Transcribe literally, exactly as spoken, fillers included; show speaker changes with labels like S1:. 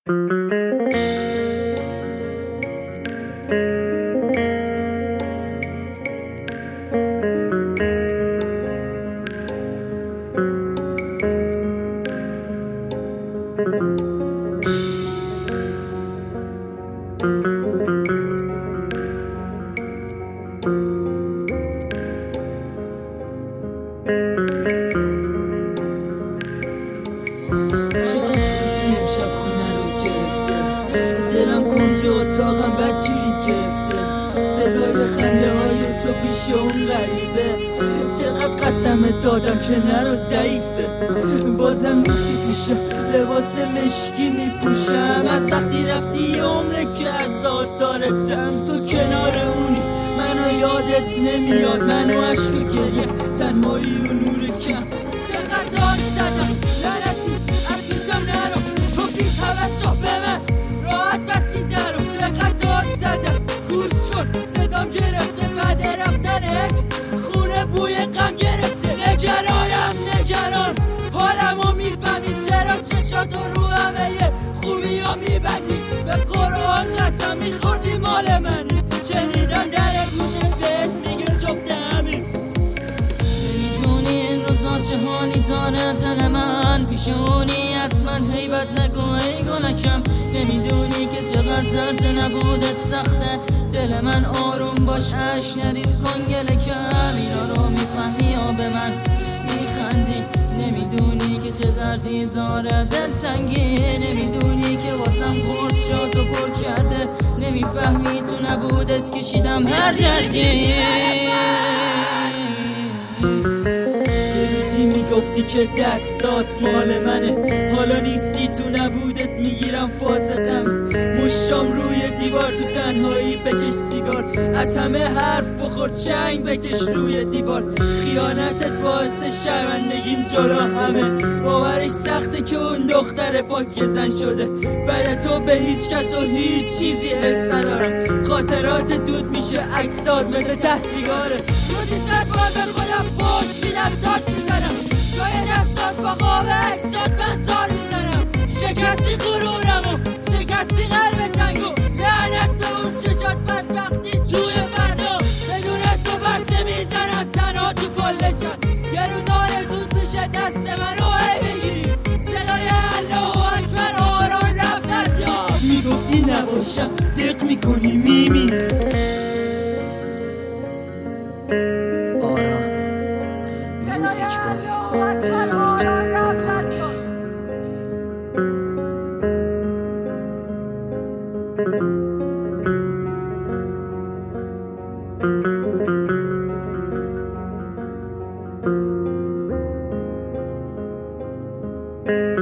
S1: دلم کنج اتاقم بدجوری گرفته، صدای خنده های تو پیش اون غریبه. چقدر قسم دادم که نرو ضعیفه، بازم نیستی میشه لباس مشکی میپوشم. از وقتی رفتی یه عمره که از آتارتم، تو کنار اونی منو یادت نمیاد، منو عشق و گریه تنهایی و نور کم. چقدر داد زدم لعنتی از پیشم نرو، گفتی توجه به من راحت بسی درو. چقدر داد زدم گوش کن صدام گرفته بعد رفتنت، خونه بوی غم گرفته. نگرانم نگران حالمو میفهمی، چرا چشاتو رو همه خوبی ها میبندی؟ به قرآن قسم میخوردی مال منی، شنیدن در گوشت بهت میگه جفت همین. نمیدونی این روزا چه حالی داره دل من، پیشونی از من هیبت نگو ای گلکم. نمیدونی که چقدر درد نبودت سخته، دل من آروم باش عشق نریز کن گلکم. اینا رو میفهمی یا به من میخندی؟ نمیدونی که چه دردی داره دلتنگی، نمیدونی که واسم قرص شد و پر کرده. نمیفهمی تو نبودت کشیدم هر دردی. میگفتی که دستات مال منه، حالا نیستی تو نبودت میگیرم فازقم. مشام روی دیوار تو تنهایی بکش سیگار، از همه حرف بخور چنگ بکش روی دیوار. خیانتت باعث شرمندگیم جلو همه، باورش سخته که اون دختر پاک زن شده. بعد تو به هیچ کس و هیچ چیزی حس ندارم، خاطرات دود میشه عکسات مثل ته سیگاره. روزی صد بار به خودم پشت میدم داد میزنم، جای دستات با قاب عکسات من زار میزنم. شکستی غرورمو شکستی قلب تنگو، لعنت به اون چشات بدبختی توی فردا. بدون تو برسه میزنم تنها تو کل جن، یه روز آرزود میشه دست منو ای بگیری. صدای الله اکبر آران رفت از یاد، میگفتی نباشم دق میکنی میمیره.
S2: آران میوزیک بای استارت روحانی.
S3: Thank you.